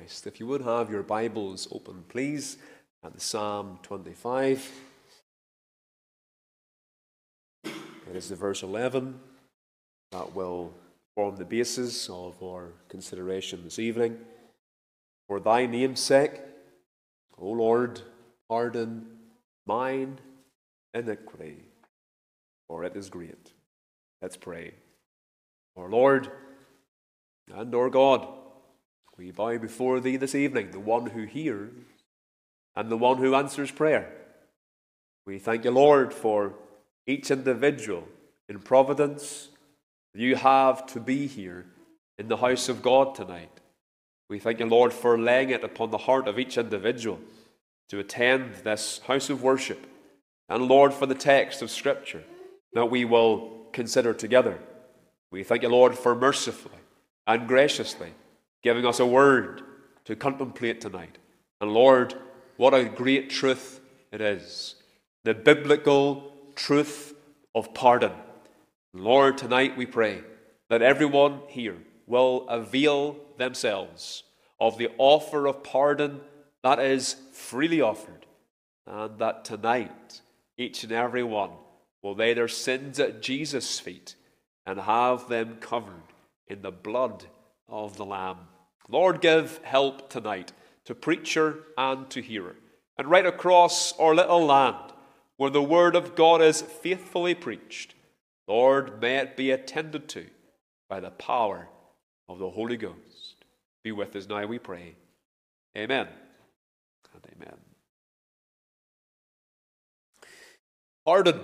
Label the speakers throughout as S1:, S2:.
S1: Christ. If you would have your Bibles open, please, at the Psalm 25. It is the verse 11 that will form the basis of our consideration this evening. For thy name's sake, O Lord, pardon mine iniquity, for it is great. Let's pray. Our Lord and our God, we bow before thee this evening, the one who hears and the one who answers prayer. We thank you, Lord, for each individual in providence you have to be here in the house of God tonight. We thank you, Lord, for laying it upon the heart of each individual to attend this house of worship. And Lord, for the text of Scripture that we will consider together. We thank you, Lord, for mercifully and graciously giving us a word to contemplate tonight. And Lord, what a great truth it is. The biblical truth of pardon. Lord, tonight we pray that everyone here will avail themselves of the offer of pardon that is freely offered, and that tonight each and every one will lay their sins at Jesus' feet and have them covered in the blood of the Lamb. Lord, give help tonight to preacher and to hearer, and right across our little land where the word of God is faithfully preached, Lord, may it be attended to by the power of the Holy Ghost. Be with us now, we pray. Amen and amen. Pardon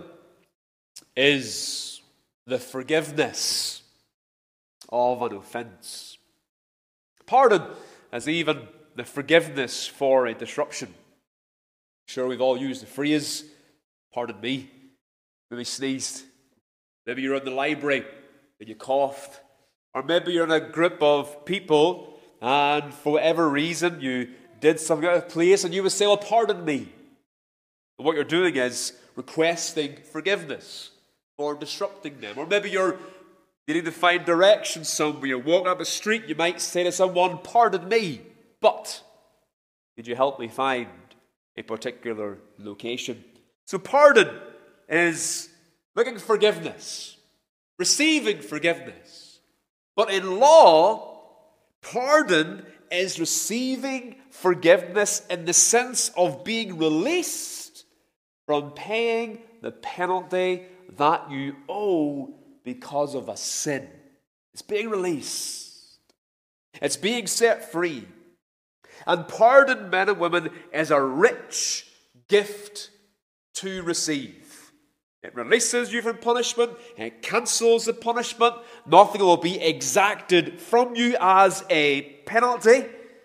S1: is the forgiveness of an offense. Pardon is even the forgiveness for a disruption. I'm sure we've all used the phrase, pardon me. Maybe sneezed. Maybe you're in the library and you coughed. Or maybe you're in a group of people and for whatever reason you did something out of place and you would say, well, pardon me. And what you're doing is requesting forgiveness for disrupting them. Or maybe you're needing to find direction somewhere. You're walking up a street, you might say to someone, pardon me, but could you help me find a particular location? So pardon is looking for forgiveness, receiving forgiveness. But in law, pardon is receiving forgiveness in the sense of being released from paying the penalty that you owe because of a sin. It's being released. It's being set free. And pardon, men and women, is a rich gift to receive. It releases you from punishment. It cancels the punishment. Nothing will be exacted from you as a penalty.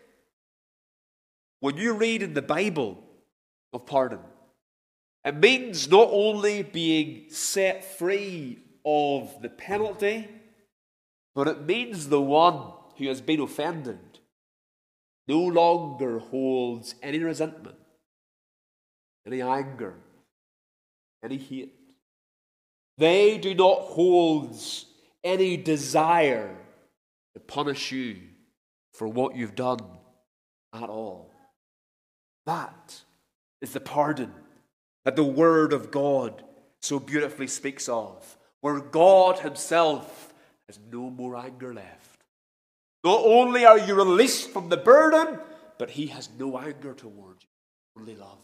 S1: When you read in the Bible of pardon, it means not only being set free of the penalty, but it means the one who has been offended no longer holds any resentment, any anger, any hate. They do not hold any desire to punish you for what you've done at all. That is the pardon that the Word of God so beautifully speaks of, where God Himself has no more anger left. Not only are you released from the burden, but He has no anger toward you, only love.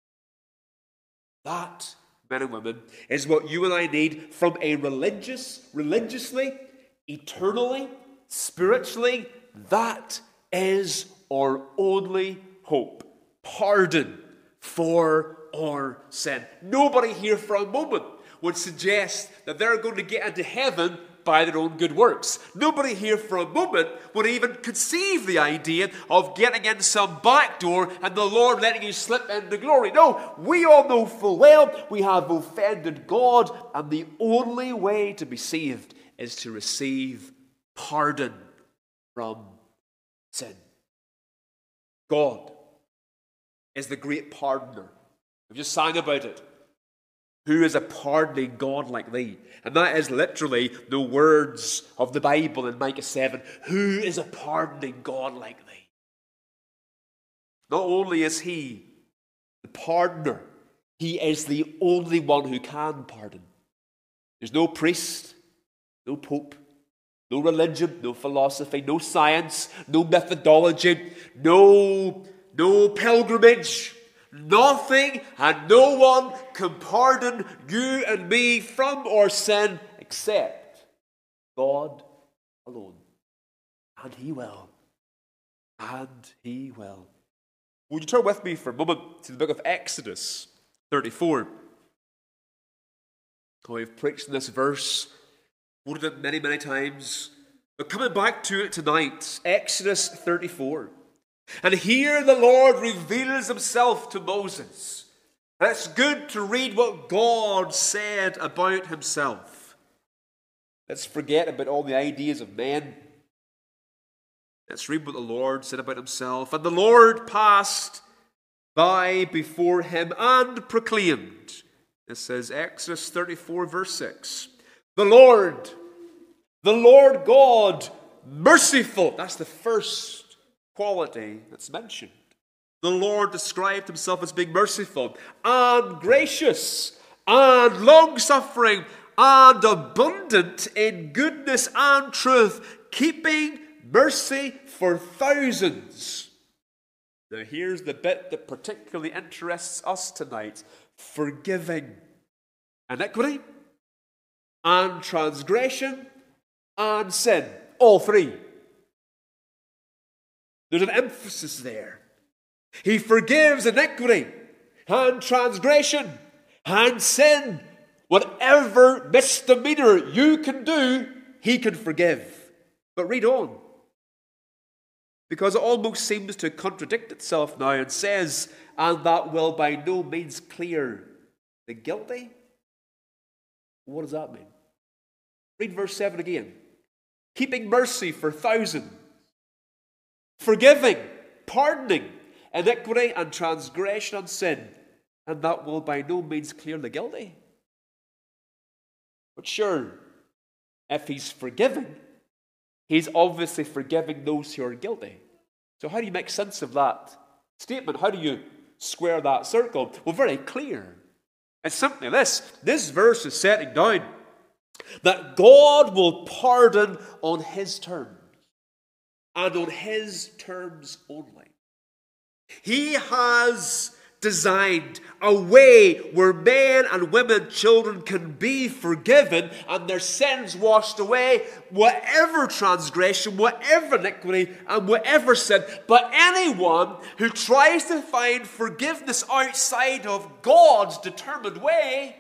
S1: That, men and women, is what you and I need from a religiously, eternally, spiritually. That is our only hope. Pardon for our sin. Nobody here for a moment would suggest that they're going to get into heaven by their own good works. Nobody here for a moment would even conceive the idea of getting in some back door and the Lord letting you slip into glory. No, we all know full well we have offended God, and the only way to be saved is to receive pardon from sin. God is the great pardoner. We've just sang about it. Who is a pardoning God like thee? And that is literally the words of the Bible in Micah 7. Who is a pardoning God like thee? Not only is he the pardoner, he is the only one who can pardon. There's no priest, no pope, no religion, no philosophy, no science, no methodology, no pilgrimage. Nothing and no one can pardon you and me from our sin except God alone. And he will. And he will. Would you turn with me for a moment to the book of Exodus 34? I've preached in this verse, quoted it many, many times. But coming back to it tonight, Exodus 34. And here the Lord reveals himself to Moses. And it's good to read what God said about himself. Let's forget about all the ideas of men. Let's read what the Lord said about himself. And the Lord passed by before him and proclaimed. This says Exodus 34 verse 6. The Lord God, merciful. That's the first quality that's mentioned. The Lord described himself as being merciful and gracious and long-suffering and abundant in goodness and truth, keeping mercy for thousands. Now here's the bit that particularly interests us tonight. Forgiving iniquity and transgression and sin. All three. There's an emphasis there. He forgives iniquity and transgression and sin. Whatever misdemeanor you can do, he can forgive. But read on. Because it almost seems to contradict itself now and says, and that will by no means clear the guilty. What does that mean? Read verse 7 again. Keeping mercy for thousands. Forgiving, pardoning, iniquity and transgression and sin, and that will by no means clear the guilty. But sure, if he's forgiving, he's obviously forgiving those who are guilty. So how do you make sense of that statement? How do you square that circle? Well, very clear. It's simply this. This verse is setting down that God will pardon on his terms. And on his terms only. He has designed a way where men and women, children can be forgiven and their sins washed away, whatever transgression, whatever iniquity, and whatever sin. But anyone who tries to find forgiveness outside of God's determined way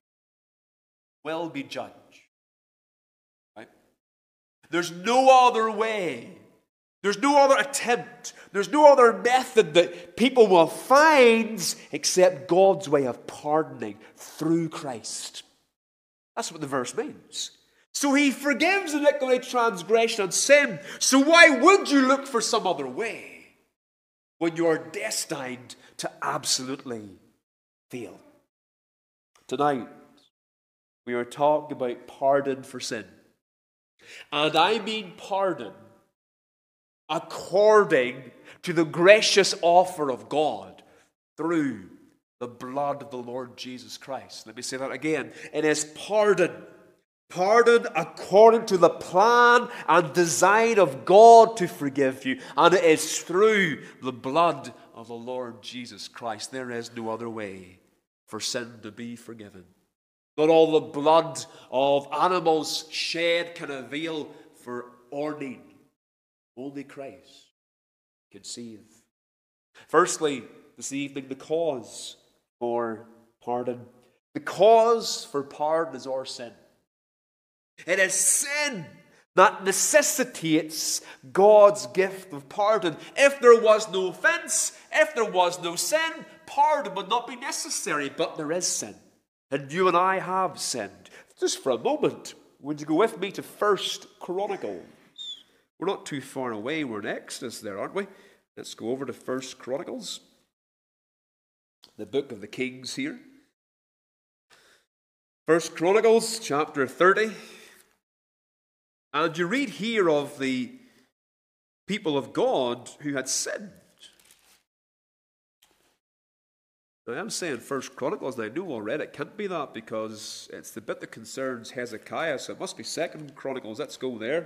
S1: will be judged. Right? There's no other way. There's no other attempt. There's no other method that people will find except God's way of pardoning through Christ. That's what the verse means. So he forgives iniquity, transgression, and sin. So why would you look for some other way when you are destined to absolutely fail? Tonight, we are talking about pardon for sin. And I mean pardon according to the gracious offer of God through the blood of the Lord Jesus Christ. Let me say that again. It is pardon. Pardon according to the plan and design of God to forgive you. And it is through the blood of the Lord Jesus Christ. There is no other way for sin to be forgiven. Not all the blood of animals shed can avail for our need. Only Christ can save. Firstly, this evening, the cause for pardon. The cause for pardon is our sin. It is sin that necessitates God's gift of pardon. If there was no offense, if there was no sin, pardon would not be necessary. But there is sin. And you and I have sinned. Just for a moment, would you go with me to 1 Chronicles? We're not too far away. We're in Exodus there, aren't we? Let's go over to 1 Chronicles, the book of the Kings here. 1 Chronicles chapter 30. And you read here of the people of God who had sinned. Now, I'm saying First Chronicles, and I know already it can't be that because it's the bit that concerns Hezekiah, so it must be Second Chronicles. Let's go there.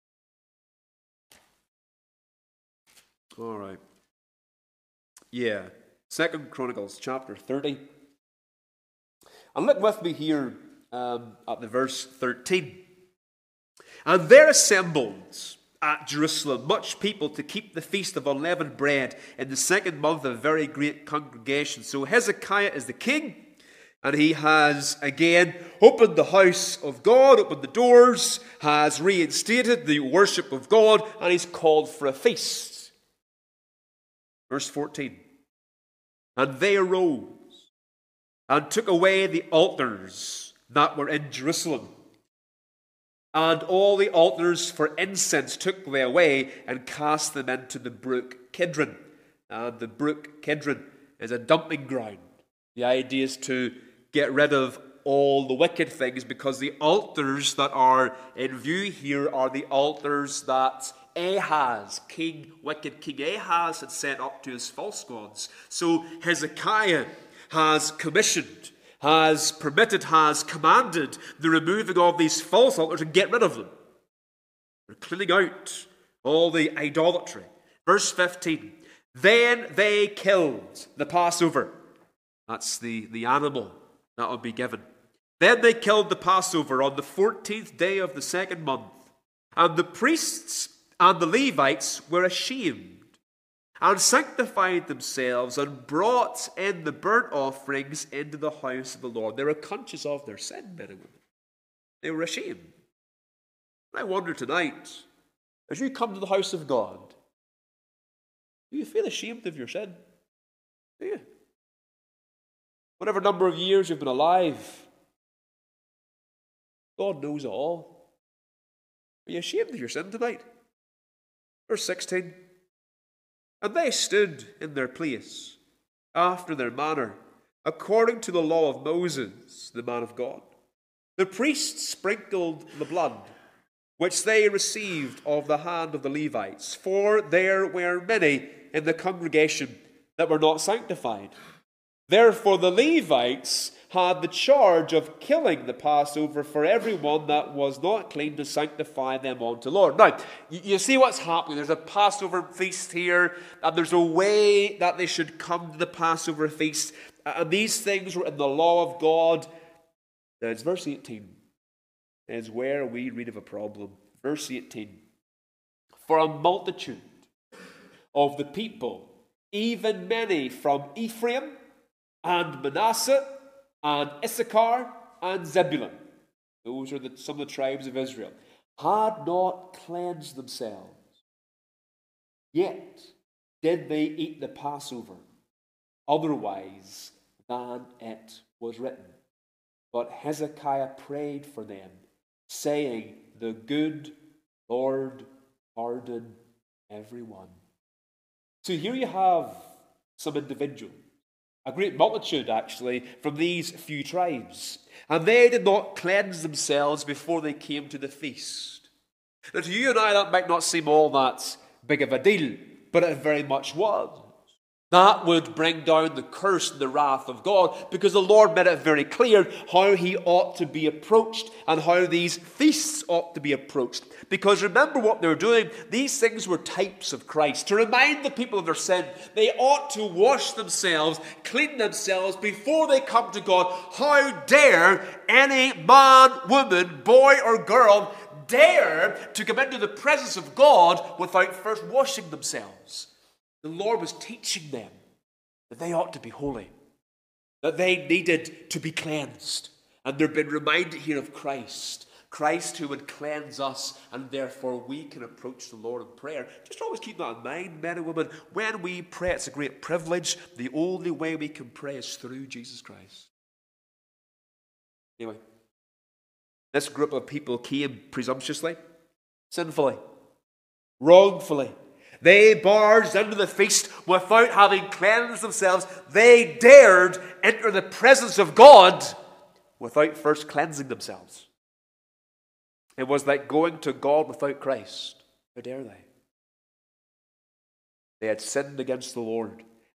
S1: All right. Yeah, Second Chronicles chapter 30. And look with me here at the verse 13. And there assembled at Jerusalem much people to keep the feast of unleavened bread in the second month, a very great congregation. So Hezekiah is the king, and he has again opened the house of God, opened the doors, has reinstated the worship of God, and he's called for a feast. Verse 14. And they arose and took away the altars that were in Jerusalem. And all the altars for incense took they away and cast them into the brook Kidron. And the brook Kidron is a dumping ground. The idea is to get rid of all the wicked things, because the altars that are in view here are the altars that Ahaz, wicked King Ahaz, had set up to his false gods. So Hezekiah has commissioned, has permitted, has commanded the removing of these false altars and get rid of them. They're cleaning out all the idolatry. Verse 15. Then they killed the Passover. That's the animal that will be given. Then they killed the Passover on the 14th day of the second month. And the priests and the Levites were ashamed and sanctified themselves and brought in the burnt offerings into the house of the Lord. They were conscious of their sin, men and women. They were ashamed. And I wonder tonight, as you come to the house of God, do you feel ashamed of your sin? Do you? Whatever number of years you've been alive, God knows it all. Are you ashamed of your sin tonight? Verse 16. And they stood in their place, after their manner, according to the law of Moses, the man of God. The priests sprinkled the blood, which they received of the hand of the Levites, for there were many in the congregation that were not sanctified. Therefore the Levites had the charge of killing the Passover for everyone that was not clean, to sanctify them unto the Lord. Now, you see what's happening. There's a Passover feast here, and there's a way that they should come to the Passover feast. And these things were in the law of God. Now, it's verse 18 is where we read of a problem. Verse 18. For a multitude of the people, even many from Ephraim and Manasseh and Issachar and Zebulun, those are some of the tribes of Israel, had not cleansed themselves, yet did they eat the Passover otherwise than it was written. But Hezekiah prayed for them, saying, the good Lord pardon everyone. So here you have some individuals, a great multitude, actually, from these few tribes. And they did not cleanse themselves before they came to the feast. Now, to you and I, that might not seem all that big of a deal, but it very much was. That would bring down the curse and the wrath of God, because the Lord made it very clear how he ought to be approached and how these feasts ought to be approached. Because remember what they were doing, these things were types of Christ. To remind the people of their sin, they ought to wash themselves, clean themselves before they come to God. How dare any man, woman, boy or girl dare to come into the presence of God without first washing themselves? The Lord was teaching them that they ought to be holy, that they needed to be cleansed. And they've been reminded here of Christ who would cleanse us, and therefore we can approach the Lord in prayer. Just always keep that in mind, men and women. When we pray, it's a great privilege. The only way we can pray is through Jesus Christ. Anyway, this group of people came presumptuously, sinfully, wrongfully. They barged into the feast without having cleansed themselves. They dared enter the presence of God without first cleansing themselves. It was like going to God without Christ. How dare they? They had sinned against the Lord.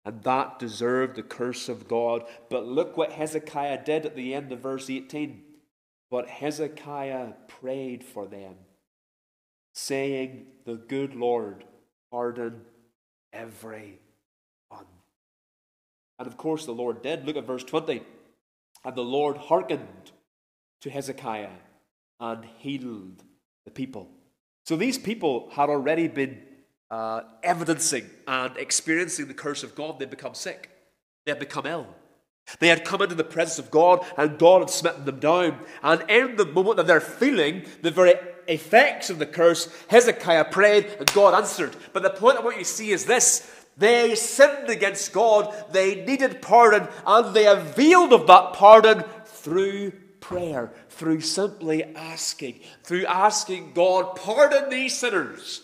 S1: And that deserved the curse of God. But look what Hezekiah did at the end of verse 18. But Hezekiah prayed for them, saying, the good Lord pardon every one. And of course the Lord did. Look at verse 20. And the Lord hearkened to Hezekiah and healed the people. So these people had already been evidencing and experiencing the curse of God. They'd become sick. They had become ill. They had come into the presence of God, and God had smitten them down. And in the moment that they're feeling the very effects of the curse, Hezekiah prayed and God answered. But the point of what you see is this: they sinned against God, they needed pardon, and they availed of that pardon through prayer, through simply asking, God, pardon these sinners.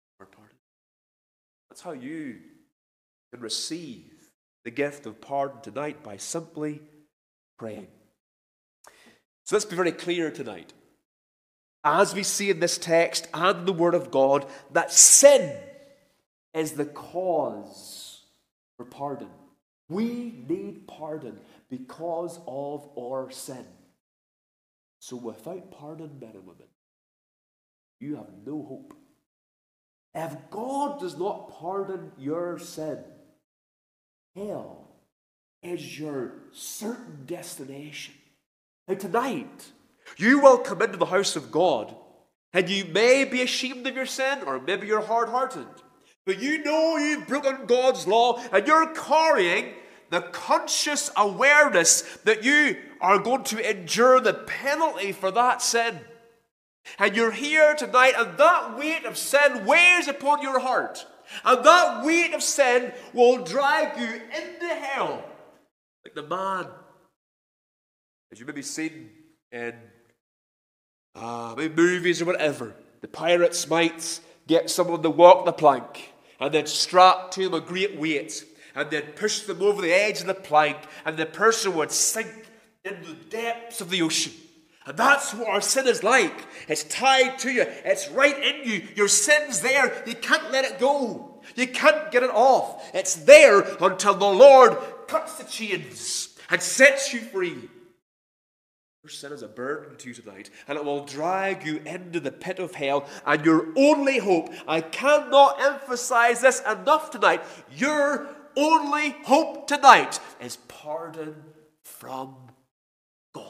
S1: That's how you can receive the gift of pardon tonight, by simply praying. So let's be very clear tonight, as we see in this text and the Word of God, that sin is the cause for pardon. We need pardon because of our sin. So without pardon, men and women, you have no hope. If God does not pardon your sin, hell is your certain destination. Now tonight, you will come into the house of God, and you may be ashamed of your sin, or maybe you're hard-hearted, but you know you've broken God's law, and you're carrying the conscious awareness that you are going to endure the penalty for that sin. And you're here tonight, and that weight of sin weighs upon your heart. And that weight of sin will drag you into hell. Like the man, as you may be seen in maybe movies or whatever, the pirates might get someone to walk the plank and then strap to them a great weight and then push them over the edge of the plank, and the person would sink into the depths of the ocean. And that's what our sin is like. It's tied to you. It's right in you. Your sin's there. You can't let it go. You can't get it off. It's there until the Lord cuts the chains and sets you free. Your sin is a burden to you tonight, and it will drag you into the pit of hell. And your only hope, I cannot emphasize this enough tonight, your only hope tonight is pardon from God.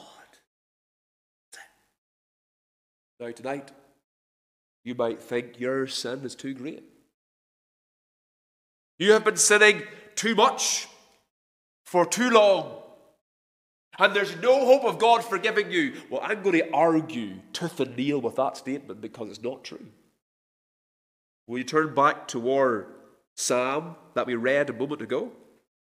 S1: Now tonight, you might think your sin is too great. You have been sinning too much for too long, and there's no hope of God forgiving you. Well, I'm going to argue tooth and nail with that statement because it's not true. Will you turn back to our psalm that we read a moment ago?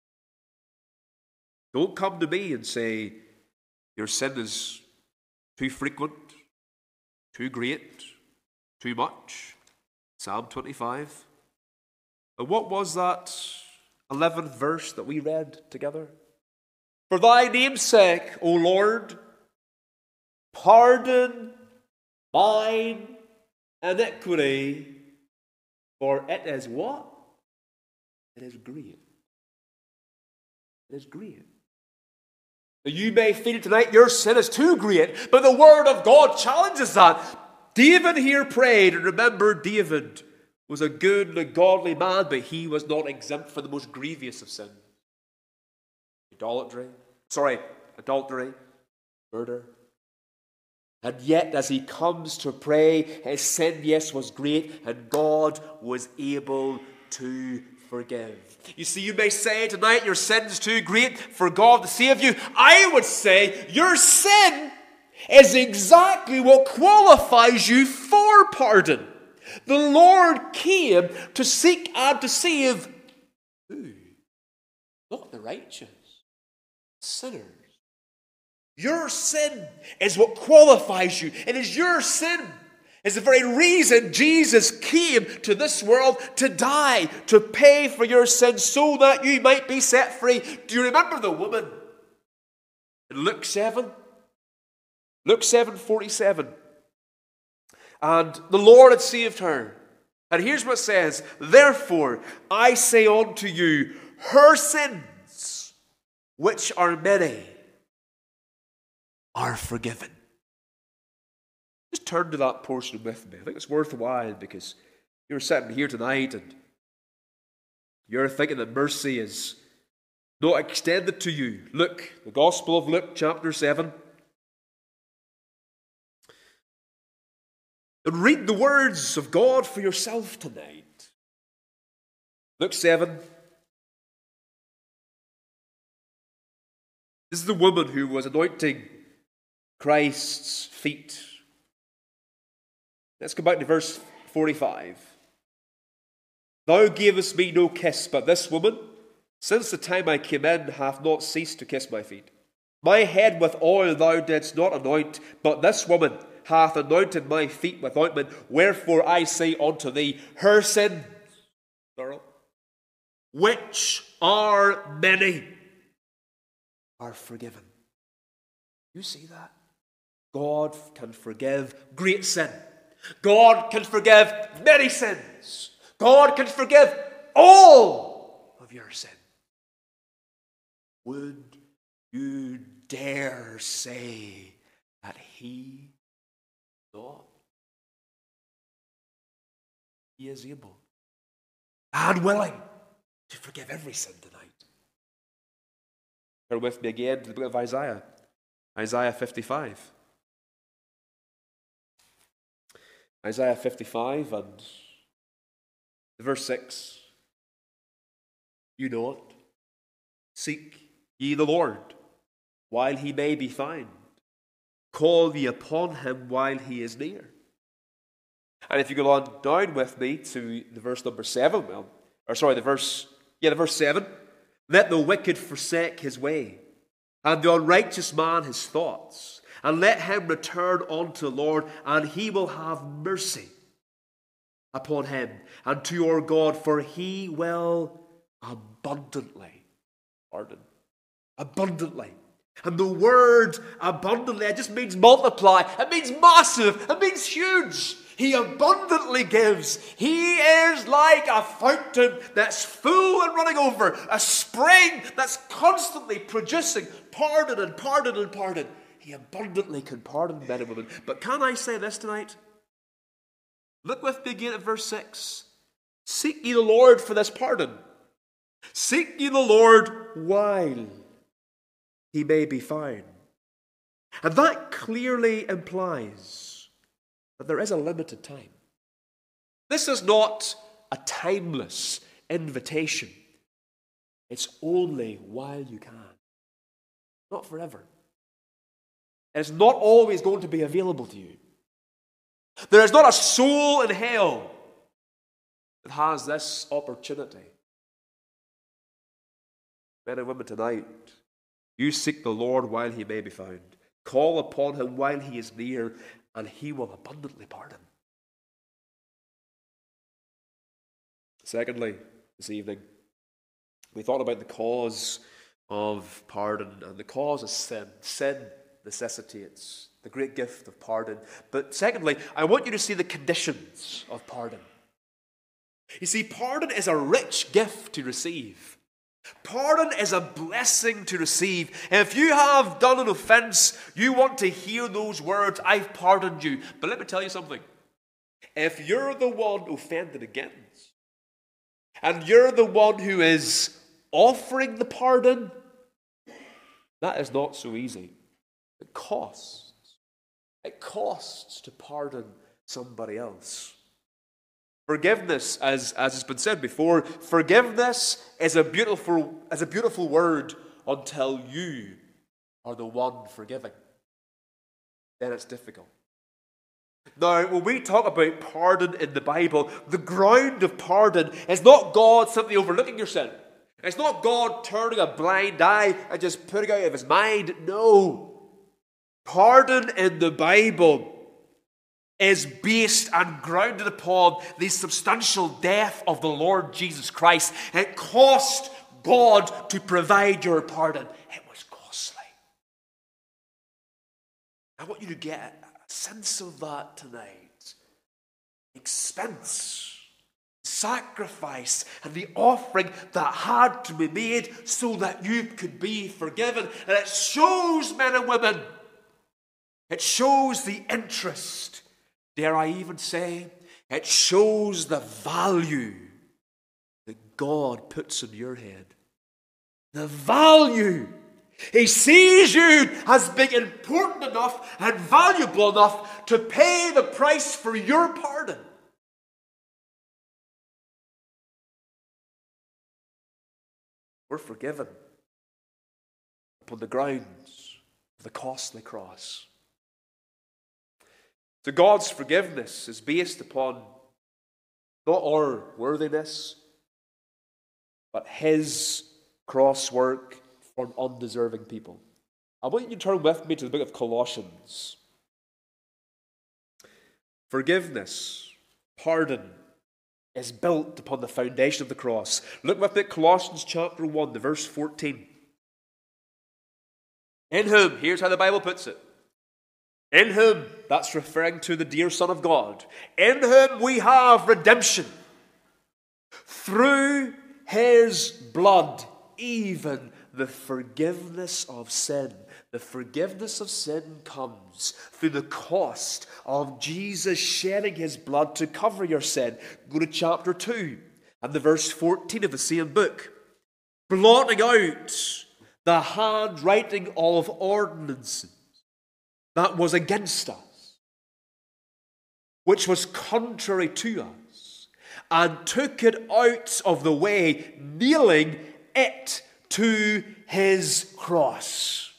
S1: Don't come to me and say your sin is too frequent, too great, too much. Psalm 25. And what was that 11th verse that we read together? For thy name's sake, O Lord, pardon mine iniquity, for it is what? It is great. It is great. You may feel tonight your sin is too great, but the Word of God challenges that. David here prayed, and remember, David was a good and a godly man, but he was not exempt from the most grievous of sin. Adultery, murder. And yet, as he comes to pray, his sin, yes, was great, and God was able to forgive. You see, you may say tonight your sin's too great for God to save you. I would say your sin is exactly what qualifies you for pardon. The Lord came to seek and to save who? Not the righteous, sinners. Your sin is what qualifies you. It is your sin. It's the very reason Jesus came to this world to die, to pay for your sins so that you might be set free. Do you remember the woman in Luke 7? Luke 7:47. And the Lord had saved her. And here's what it says: Therefore, I say unto you, her sins, which are many, are forgiven. Just turn to that portion with me. I think it's worthwhile because you're sitting here tonight and you're thinking that mercy is not extended to you. Luke, the Gospel of Luke, chapter 7. And read the words of God for yourself tonight. Luke 7. This is the woman who was anointing Christ's feet. Let's go back to verse 45. Thou gavest me no kiss, but this woman, since the time I came in, hath not ceased to kiss my feet. My head with oil thou didst not anoint, but this woman hath anointed my feet with ointment. Wherefore I say unto thee, her sins, plural, which are many, are forgiven. You see that? God can forgive great sin. God can forgive many sins. God can forgive all of your sin. Would you dare say that He not? He is able and willing to forgive every sin tonight. Turn with me again to the book of Isaiah. Isaiah 55. Isaiah 55 and verse 6. You know it. Seek ye the Lord while he may be found. Call ye upon him while he is near. And if you go on down with me to the verse number 7, verse 7. Let the wicked forsake his way, and the unrighteous man his thoughts, and let him return unto the Lord, and he will have mercy upon him, and to your God, for he will abundantly pardon. Abundantly. And the word abundantly, it just means multiply. It means massive. It means huge. He abundantly gives. He is like a fountain that's full and running over. A spring that's constantly producing pardon and pardon and pardon. He abundantly can pardon men and women. But can I say this tonight? Look with me again at verse 6. Seek ye the Lord for this pardon. Seek ye the Lord while he may be found. And that clearly implies that there is a limited time. This is not a timeless invitation. It's only while you can. Not forever. It's not always going to be available to you. There is not a soul in hell that has this opportunity. Men and women tonight, you seek the Lord while he may be found. Call upon him while he is near, and he will abundantly pardon. Secondly, this evening, we thought about the cause of pardon, and the cause is sin. Sin necessitates the great gift of pardon. But secondly, I want you to see the conditions of pardon. You see, pardon is a rich gift to receive. Pardon is a blessing to receive. If you have done an offense, you want to hear those words, I've pardoned you. But let me tell you something. If you're the one offended against, and you're the one who is offering the pardon, that is not so easy. It costs. It costs to pardon somebody else. Forgiveness, as has been said before, forgiveness is a beautiful word until you are the one forgiving. Then it's difficult. Now, when we talk about pardon in the Bible, the ground of pardon is not God simply overlooking your sin. It's not God turning a blind eye and just putting out of his mind. No. Pardon in the Bible is based and grounded upon the substantial death of the Lord Jesus Christ. It cost God to provide your pardon. It was costly. I want you to get a sense of that tonight. Expense sacrifice and the offering that had to be made so that you could be forgiven. And it shows, men and women, it shows the interest, dare I even say, it shows the value that God puts in your head. The value. He sees you as being important enough and valuable enough to pay the price for your pardon. We're forgiven upon the grounds of the costly cross. So God's forgiveness is based upon not our worthiness, but His cross work for an undeserving people. I want you to turn with me to the book of Colossians. Forgiveness, pardon, is built upon the foundation of the cross. Look with me at Colossians chapter 1, the verse 14. In whom, here's how the Bible puts it. In whom, that's referring to the dear Son of God. In whom we have redemption through His blood, even the forgiveness of sin. The forgiveness of sin comes through the cost of Jesus shedding His blood to cover your sin. Go to chapter 2 and the verse 14 of the same book. Blotting out the handwriting of ordinances that was against us, which was contrary to us, and took it out of the way, nailing it to His cross.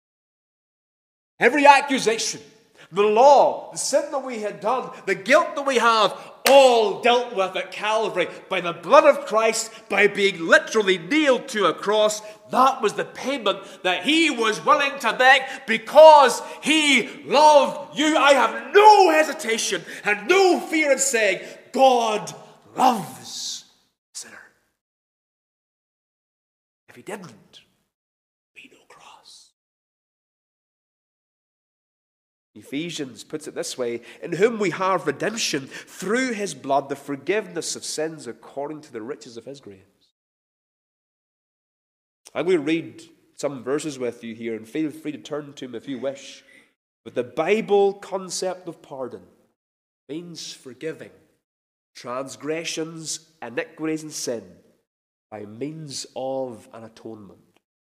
S1: Every accusation, the law, the sin that we had done, the guilt that we have, all dealt with at Calvary by the blood of Christ, by being literally nailed to a cross. That was the payment that He was willing to make because He loved you. I have no hesitation and no fear in saying, God loves the sinner. If He didn't, be no cross. Ephesians puts it this way, in whom we have redemption through His blood, the forgiveness of sins according to the riches of His grace. I'm going to read some verses with you here, and feel free to turn to them if you wish. But the Bible concept of pardon means forgiving transgressions, iniquities, and sin by means of an atonement.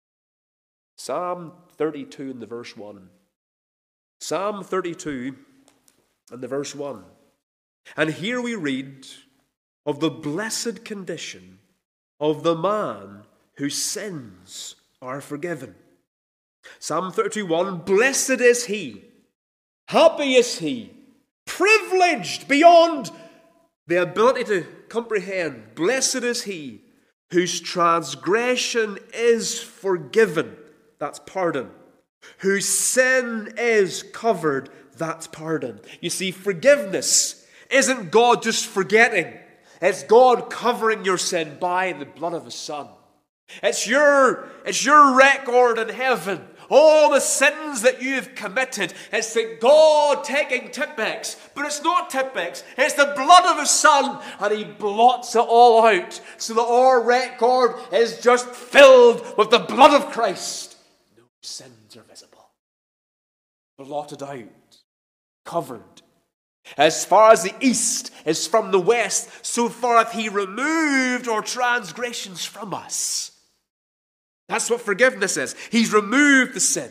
S1: Psalm 32 in the verse 1. Psalm 32 and the verse 1. And here we read of the blessed condition of the man whose sins are forgiven. Psalm 31, blessed is he, happy is he, privileged beyond the ability to comprehend. Blessed is he whose transgression is forgiven. That's pardon. Whose sin is covered. That's pardon. You see, forgiveness isn't God just forgetting. It's God covering your sin by the blood of His Son. It's your record in heaven. All the sins that you've committed. It's that God taking Tipp-Ex. But it's not Tipp-Ex. It's the blood of His Son. And He blots it all out. So that our record is just filled with the blood of Christ. No sins are visible. Blotted out. Covered. As far as the east is from the west, so far hath He removed our transgressions from us. That's what forgiveness is. He's removed the sin.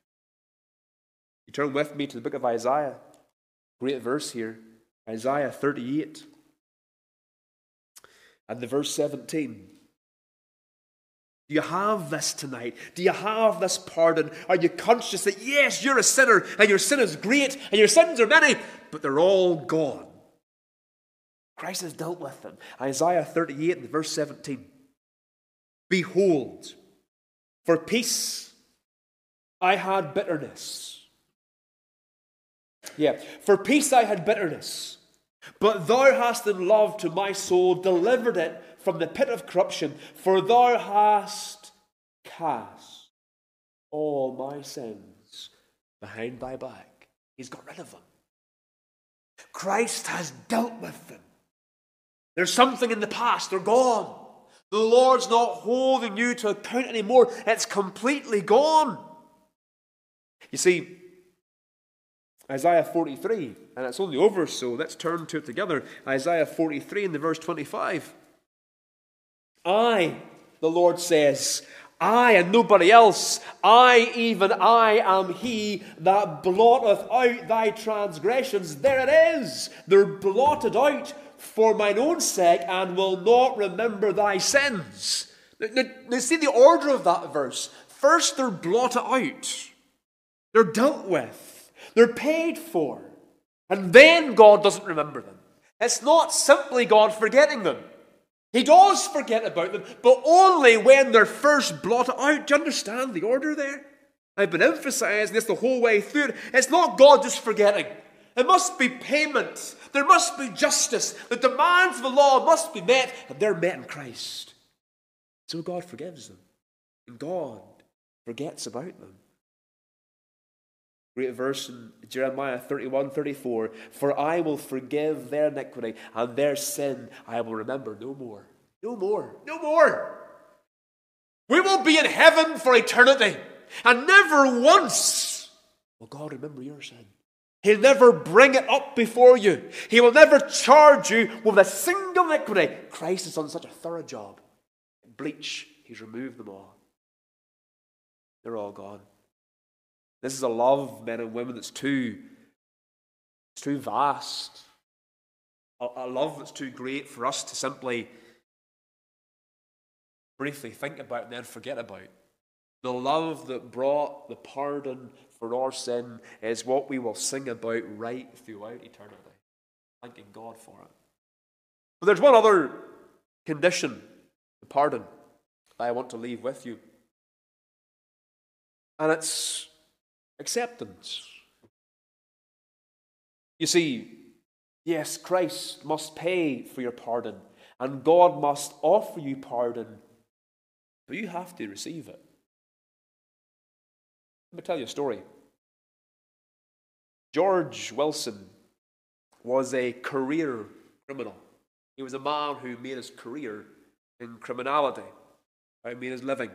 S1: You turn with me to the book of Isaiah. Great verse here. Isaiah 38. And the verse 17. Do you have this tonight? Do you have this pardon? Are you conscious that yes, you're a sinner and your sin is great and your sins are many, but they're all gone? Christ has dealt with them. Isaiah 38 and verse 17. Behold, for peace I had bitterness. For peace I had bitterness, but thou hast in love to my soul delivered it from the pit of corruption, for thou hast cast all my sins behind thy back. He's got rid of them. Christ has dealt with them. There's something in the past. They're gone. The Lord's not holding you to account anymore. It's completely gone. You see, Isaiah 43, and it's only over, so let's turn to it together. Isaiah 43 in the verse 25. I, the Lord says, I and nobody else, I, even I, am he that blotteth out thy transgressions. There it is. They're blotted out for mine own sake, and will not remember thy sins. Now see the order of that verse. First, they're blotted out. They're dealt with. They're paid for. And then God doesn't remember them. It's not simply God forgetting them. He does forget about them, but only when they're first blotted out. Do you understand the order there? I've been emphasizing this the whole way through it. It's not God just forgetting. There must be payment. There must be justice. The demands of the law must be met, and they're met in Christ. So God forgives them. And God forgets about them. Great verse in Jeremiah 31:34. For I will forgive their iniquity, and their sin I will remember no more. No more. No more. We will be in heaven for eternity, and never once will God remember your sin. He'll never bring it up before you. He will never charge you with a single iniquity. Christ has done such a thorough job. Bleach, he's removed them all. They're all gone. This is a love, men and women, that's too vast. A love that's too great for us to simply briefly think about and then forget about. The love that brought the pardon for our sin is what we will sing about right throughout eternity. Thanking God for it. But there's one other condition, the pardon, that I want to leave with you. And it's acceptance. You see, yes, Christ must pay for your pardon, and God must offer you pardon, but you have to receive it. Let me tell you a story. George Wilson was a career criminal. He was a man who made his career in criminality. He made his living.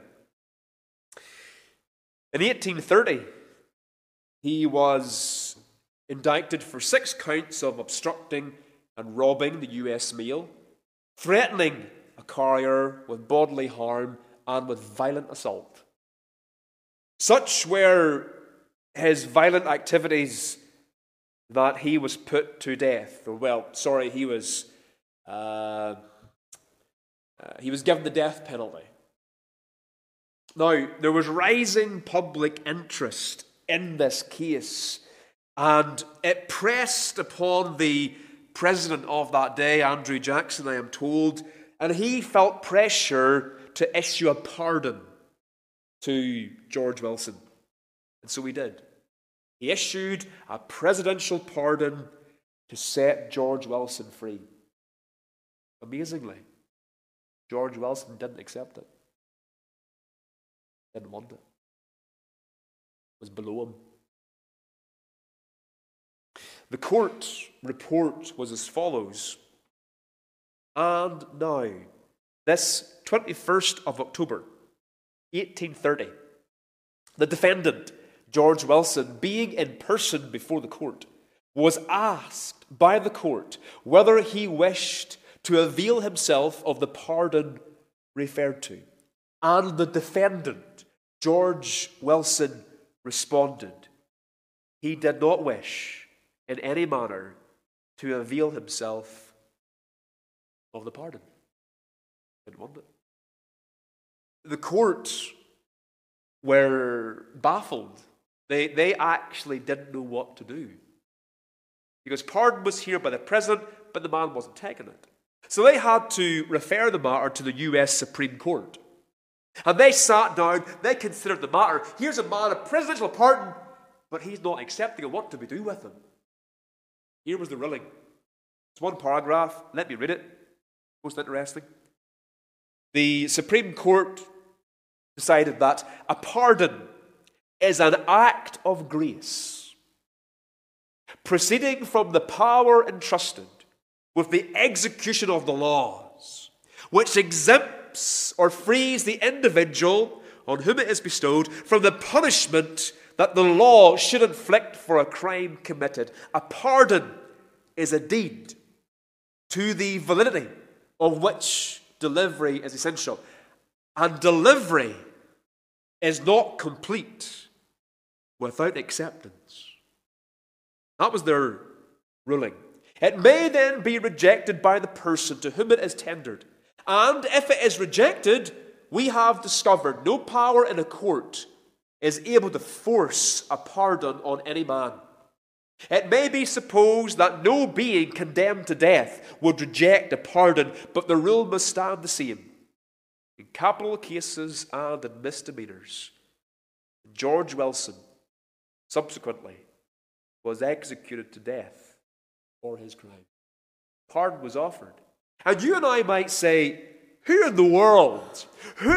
S1: In 1830, he was indicted for 6 counts of obstructing and robbing the U.S. mail, threatening a courier with bodily harm, and with violent assault. Such were his violent activities that he was put to death. He was given the death penalty. Now, there was rising public interest in this case, and it pressed upon the president of that day, Andrew Jackson, I am told, and he felt pressure to issue a pardon to George Wilson. And so he did. He issued a presidential pardon to set George Wilson free. Amazingly, George Wilson didn't accept it. Didn't want it. It was below him. The court report was as follows. And now, this 21st of October, 1830, the defendant, George Wilson, being in person before the court, was asked by the court whether he wished to avail himself of the pardon referred to. And the defendant, George Wilson, responded, he did not wish in any manner to avail himself of the pardon. Didn't want it. The court were baffled. They actually didn't know what to do. Because pardon was here by the president, but the man wasn't taking it. So they had to refer the matter to the U.S. Supreme Court. And they sat down, they considered the matter. Here's a man, a presidential pardon, but he's not accepting it. What do we do with him? Here was the ruling. It's one paragraph. Let me read it. Most interesting. The Supreme Court decided that a pardon is an act of grace proceeding from the power entrusted with the execution of the laws, which exempts or frees the individual on whom it is bestowed from the punishment that the law should inflict for a crime committed. A pardon is a deed to the validity of which delivery is essential. And delivery is not complete without acceptance. That was their ruling. It may then be rejected by the person to whom it is tendered. And if it is rejected, we have discovered no power in a court is able to force a pardon on any man. It may be supposed that no being condemned to death would reject a pardon, but the rule must stand the same in capital cases and in misdemeanors. George Wilson subsequently was executed to death for his crime. Pardon was offered. And you and I might say, who in the world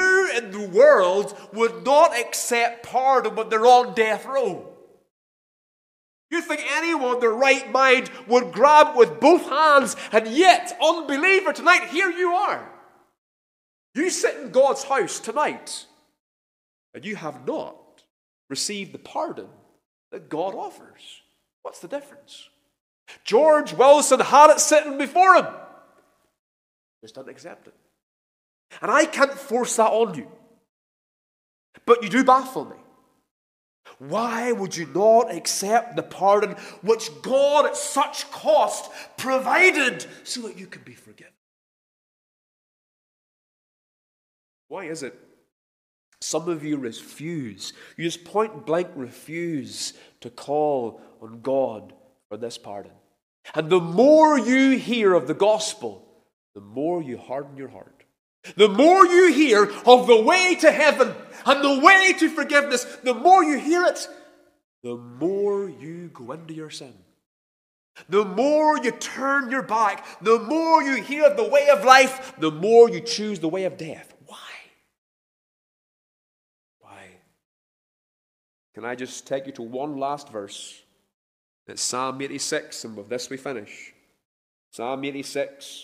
S1: would not accept pardon when they're on death row? You think anyone in their right mind would grab it with both hands, and yet, unbeliever, tonight, here you are. You sit in God's house tonight, and you have not received the pardon that God offers. What's the difference? George Wilson had it sitting before him. Just didn't accept it. And I can't force that on you. But you do baffle me. Why would you not accept the pardon which God at such cost provided so that you can be forgiven? Why is it some of you refuse, you just point blank refuse to call on God for this pardon? And the more you hear of the gospel, the more you harden your heart. The more you hear of the way to heaven and the way to forgiveness, the more you hear it, the more you go into your sin. The more you turn your back, the more you hear of the way of life, the more you choose the way of death. Why? Why? Can I just take you to one last verse? It's Psalm 86, and with this we finish. Psalm 86.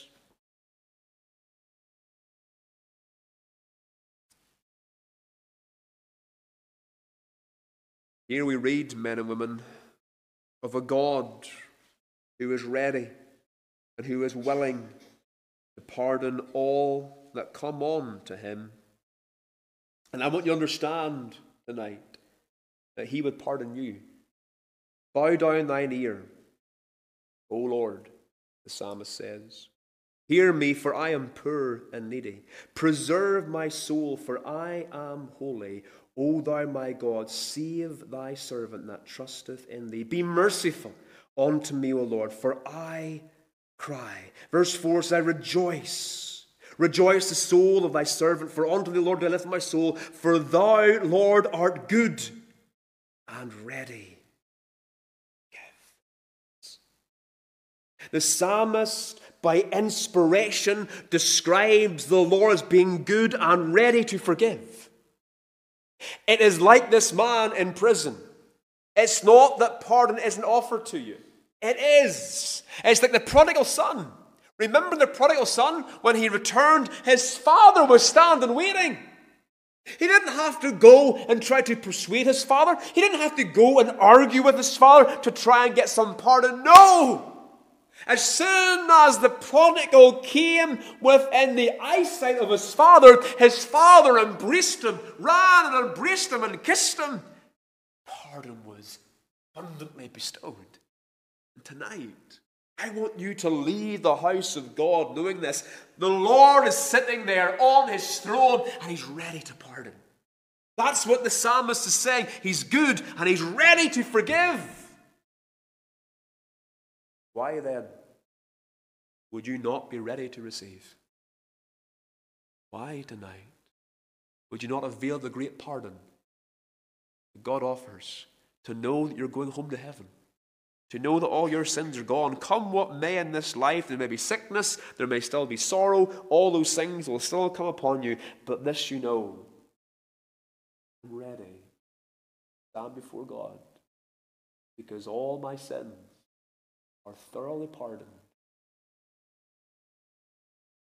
S1: Here we read, men and women, of a God who is ready and who is willing to pardon all that come on to him. And I want you to understand tonight that he would pardon you. Bow down thine ear, O Lord, the psalmist says. Hear me, for I am poor and needy. Preserve my soul, for I am holy. O thou my God, save thy servant that trusteth in thee. Be merciful unto me, O Lord, for I cry. Verse 4 says, Rejoice. Rejoice the soul of thy servant, for unto the Lord do I lift my soul. For thou, Lord, art good and ready. The psalmist, by inspiration, describes the Lord as being good and ready to forgive. It is like this man in prison. It's not that pardon isn't offered to you. It is. It's like the prodigal son. Remember the prodigal son? When he returned, his father was standing waiting. He didn't have to go and try to persuade his father. He didn't have to go and argue with his father to try and get some pardon. No! As soon as the prodigal came within the eyesight of his father embraced him, ran and embraced him and kissed him. Pardon was abundantly bestowed. And tonight, I want you to leave the house of God knowing this. The Lord is sitting there on his throne and he's ready to pardon. That's what the psalmist is saying. He's good and he's ready to forgive. Why then would you not be ready to receive? Why tonight would you not avail the great pardon that God offers, to know that you're going home to heaven, to know that all your sins are gone? Come what may in this life, there may be sickness, there may still be sorrow, all those things will still come upon you, but this you know, I'm ready, stand before God, because all my sins are thoroughly pardoned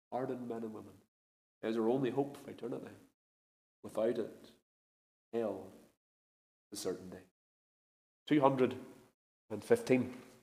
S1: hardened men and women. It is our only hope for eternity. Without it, hell is a certainty. 215.